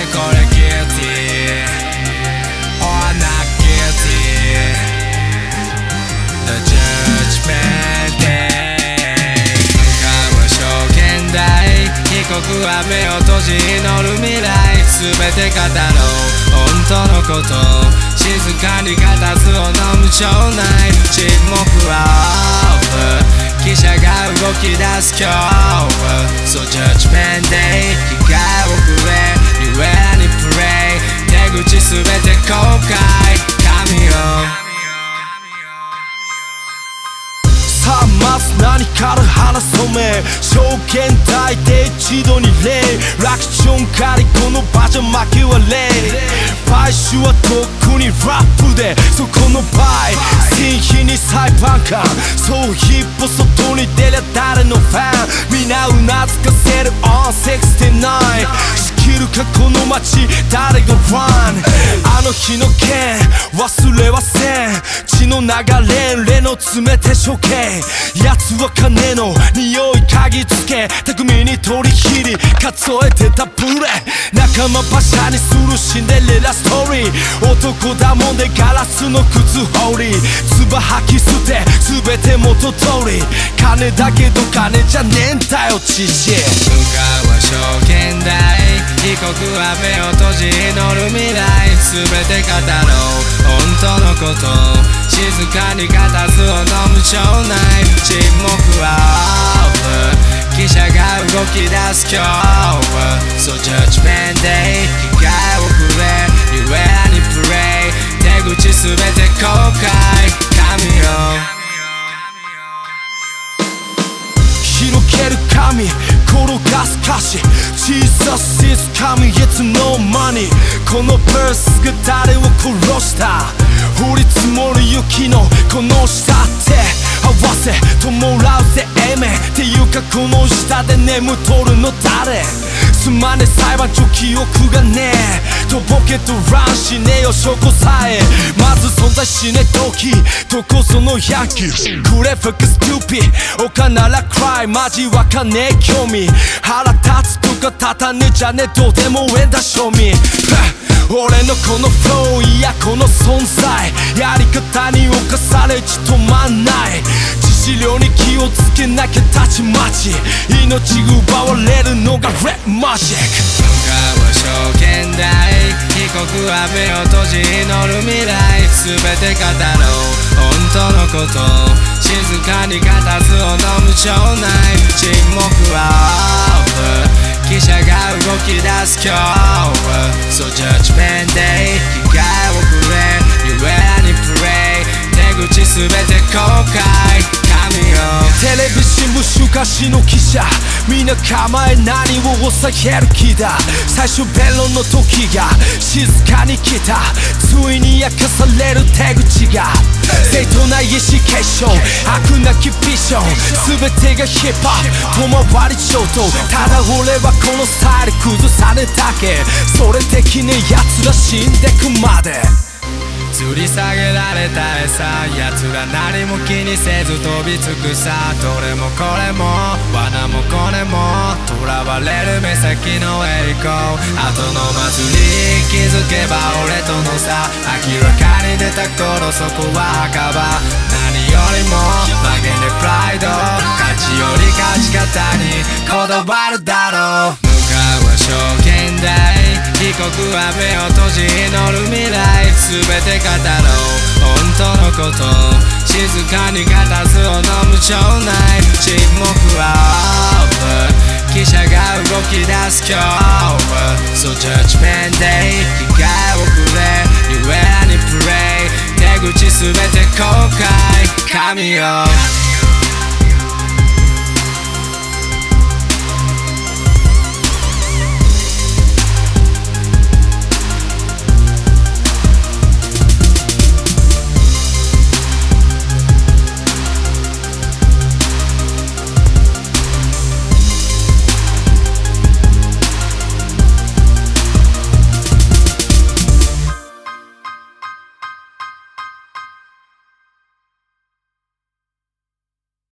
これ guilty or not guilty The judgment day 向かうは証言台被告は目を閉じ祈る未来全て語ろう本当のこと静かに固唾を飲む町内沈黙は over 記者が動き出す今日 So judgment day 被害をくれ You and pray 手口全て後悔神よさあまず何から話そうめ証言台で一度に礼楽勝狩りこの場所負けは礼買収はとっくにラップでそこの場合真摯に裁判官そう一歩外に出りゃ誰のファン皆うなずかせる on 69仕切るかこの街誰が run あの日の件忘れはせん血の流れん例の詰めて処刑奴は金の匂い嗅ぎつけ巧みに取り切り数えてたブレ仲間馬車にするシンデレラストーリー男だもんでガラスの靴掘り唾吐き捨て全て元通り金だけど金じゃねえんだよ父向かうは証言台被告は目を閉じ祈る未来全て語ろう本当のこと静かに固唾を飲む町内沈黙は over 記者が動き出す今日 So judgment day 被害をくれ You and pray 手口全て後悔神よ広げる紙転がす歌詞 Jesus is coming it's no money このバースが誰を殺した降り積もる雪のこの下って合わせ弔うぜエメっていうかこの下で眠とるの誰すまね裁判所記憶がねえとぼけとランしねえよ証拠さえまず存在しねえ時どこそのヤンキークレファクストゥーピー丘ならクライマジわかねえ興味腹立つとか立たねえじゃねえどうでもええんだ庶民俺のこのフローいやこの存在やり方に侵されち止まんない致死量に気をつけなきゃたちまち命奪われるのがレッドマジック向かうは証言台被告は目を閉じ祈る未来全て語ろう本当のこと静かに固唾を飲む町内沈黙は over 記者が動き出す今日 So judgment day 被害をくれ You and pray 手口全て後悔神よテレビ新聞週刊誌の記者みんな構え何を抑える気だ最初弁論の時が静かに来たついに明かされる手口が正当な意思決勝悪なきビジョン全てがヒップホップ遠回り上等ただ俺はこのスタイル崩されだけそれ的に奴ら死んでくまで吊り下げられた餌奴ら何も気にせず飛びつくさどれもこれも罠もこれも囚われる目先の栄光後の祭り気づけば俺との差明らかに出た頃そこは墓場何よりも曲げねプライド勝ちより勝ち方にこだわるだろう向かうは証言台被告は目を閉じ祈る未来全て語ろう本当のこと静かに固唾を飲む町内沈黙は over 記者が動き出す今日 So judgment day 被害をくれ You and pray 手口全て後悔神よ